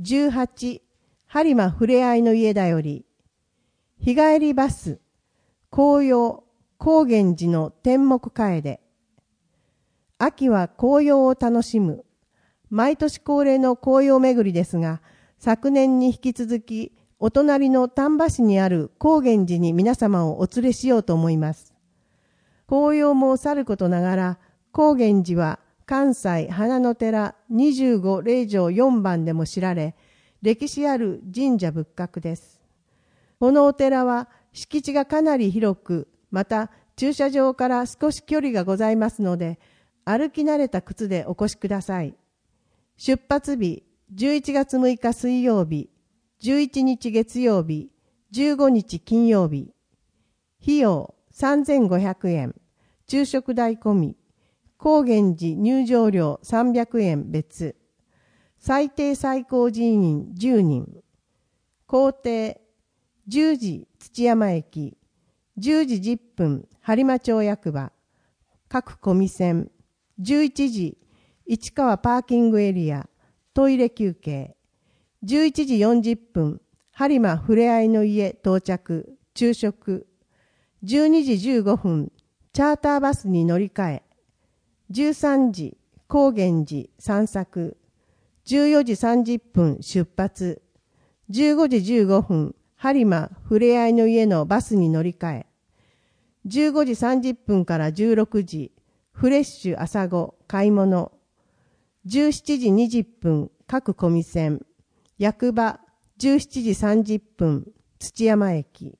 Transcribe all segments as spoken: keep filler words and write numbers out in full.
じゅうはち、播磨ふれあいの家だより、日帰りバス、紅葉、高原寺の天目楓。秋は紅葉を楽しむ。毎年恒例の紅葉巡りですが、昨年に引き続き、お隣の丹波市にある高原寺に皆様をお連れしようと思います。紅葉もさることながら、高原寺は関西花の寺にじゅうご霊場よんばんでも知られ、歴史ある神社仏閣です。このお寺は敷地がかなり広く、また駐車場から少し距離がございますので、歩き慣れた靴でお越しください。出発日、じゅういちがつむいか水曜日、じゅういちにち月曜日、じゅうごにち金曜日。費用さんぜんごひゃくえん、昼食代込み、高原寺入場料さんびゃくえん別。最低最高人員じゅうにん。行程じゅうじ土山駅、じゅうじじゅっぷん播磨町役場、各込み線、じゅういちじ市川パーキングエリア、トイレ休憩、じゅういちじよんじゅっぷん播磨ふれあいの家到着、昼食、じゅうにじじゅうごふんチャーターバスに乗り換え、じゅうさんじ高原寺散策、じゅうよじさんじゅっぷん出発、じゅうごじじゅうごふん播磨ふれあいの家のバスに乗り換え、じゅうごじさんじゅっぷんからじゅうろくじフレッシュ朝ご買い物、じゅうしちじにじゅっぷん各込み線、役場じゅうしちじさんじゅっぷん土山駅。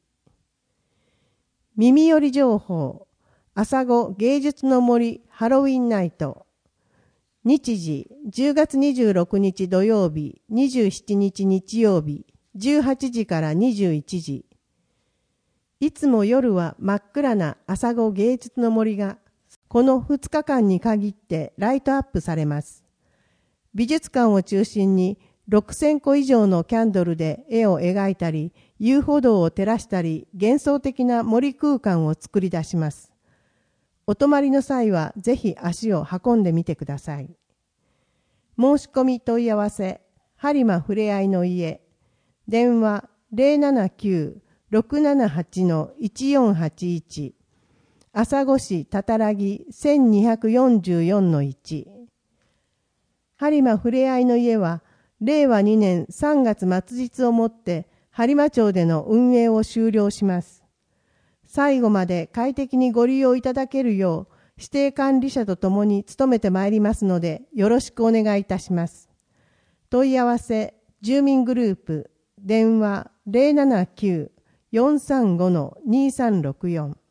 耳寄り情報、朝ご芸術の森ハロウィンナイト。日時じゅうがつにじゅうろくにち土曜日、にじゅうしちにち日曜日、じゅうはちじからにじゅういちじ。いつも夜は真っ暗な朝ご芸術の森が、このふつかかんに限ってライトアップされます。美術館を中心にろくせんこ以上のキャンドルで絵を描いたり、遊歩道を照らしたり、幻想的な森空間を作り出します。お泊まりの際はぜひ足を運んでみてください。申し込み問い合わせ、播磨ふれあいの家、電話 ゼロななきゅう ろくななはち いちよんはちいち、朝来市たたらぎ せんにひゃくよんじゅうよんのいち。播磨ふれあいの家は、れいわにねんさんがつ末日をもって播磨町での運営を終了します。最後まで快適にご利用いただけるよう、指定管理者とともに努めてまいりますので、よろしくお願いいたします。問い合わせ、住民グループ、電話 ゼロななきゅう よんさんご にさんろくよん。